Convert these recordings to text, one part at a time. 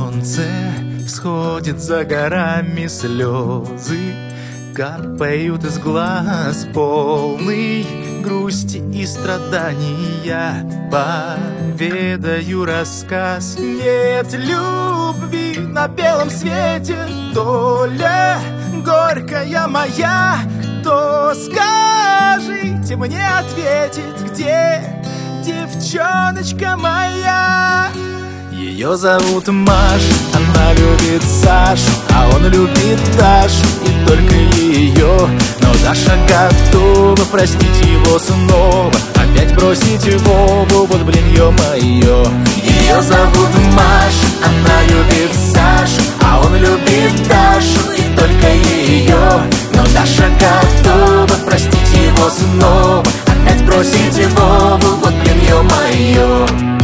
солнце всходит за горами, слезы капают из глаз, полный грусти и страданий. Я поведаю рассказ. Нет любви на белом свете, доля горькая моя. То скажите мне, ответит, где девчоночка моя? Ее зовут Маша, она любит Сашу, а он любит Дашу, и только ее. Но Даша готова простить его снова, опять бросить Вову, вот блин, ё-моё. Ее зовут Маша, она любит Сашу, а он любит Дашу, и только ее. Но Даша готова простить его снова, опять бросить Вову, вот блин, ё-моё.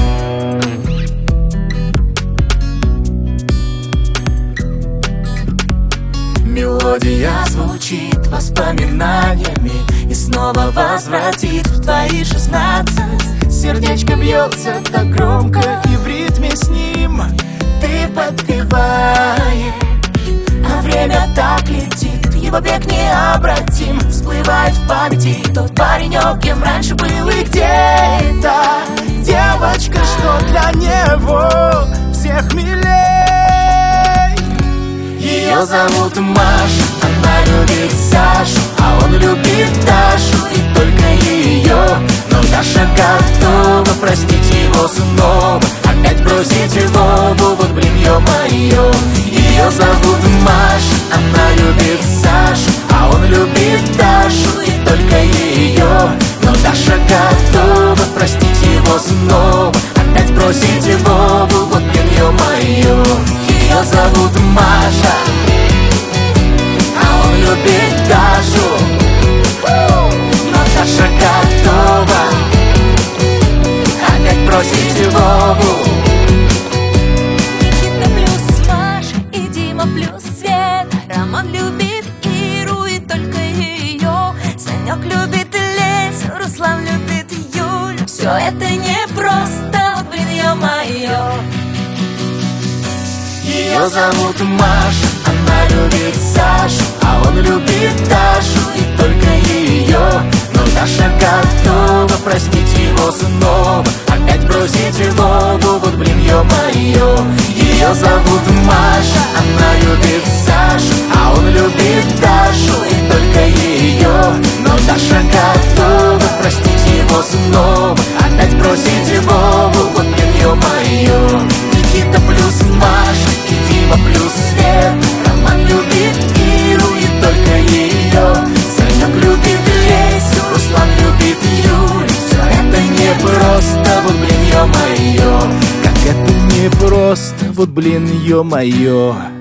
Мелодия звучит воспоминаниями и снова возвратит в твои 16. Сердечко бьется так громко, и в ритме с ним ты подпеваешь. А время так летит, его бег необратим. Всплывает в памяти тот паренек, кем раньше был, и где эта девочка, что для него всех милей. Ее зовут Маша, она любит Сашу, а он любит Дашу, и только ее. Но Даша готова простить его снова, опять бросить Вову, вот блин, ё-моё. Ее зовут Маша, она любит Сашу, а он любит Дашу, и только ее. Но Даша готова простить его снова, опять бросить Вову, вот блин, ё-моё. Ее зовут Маша, а он любит Дашу, но Даша готова опять бросить Вову. Никита плюс Маша и Дима плюс Света, Роман любит Иру и только ее. Санек любит Лесю, Руслан любит Юлю. Все это не просто, блин, ё-моё. Ее зовут Маша, она любит Сашу, а он любит Дашу, и только ее. Но Даша готова простить его снова, опять бросить Вову, вот блин, ё-моё. Ее зовут Маша, она любит Сашу, а он любит Дашу, и только ее. Но Даша готова простить его снова, опять бросить Вову, вот блин, ё-моё. Никита плюс Маша и Дима плюс Свет, Роман любит Иру и только ее. Санек любит Лесю, Руслан любит Юлю. Все это не просто, вот блин, ё-моё. Как это не просто, вот блин, ё-моё.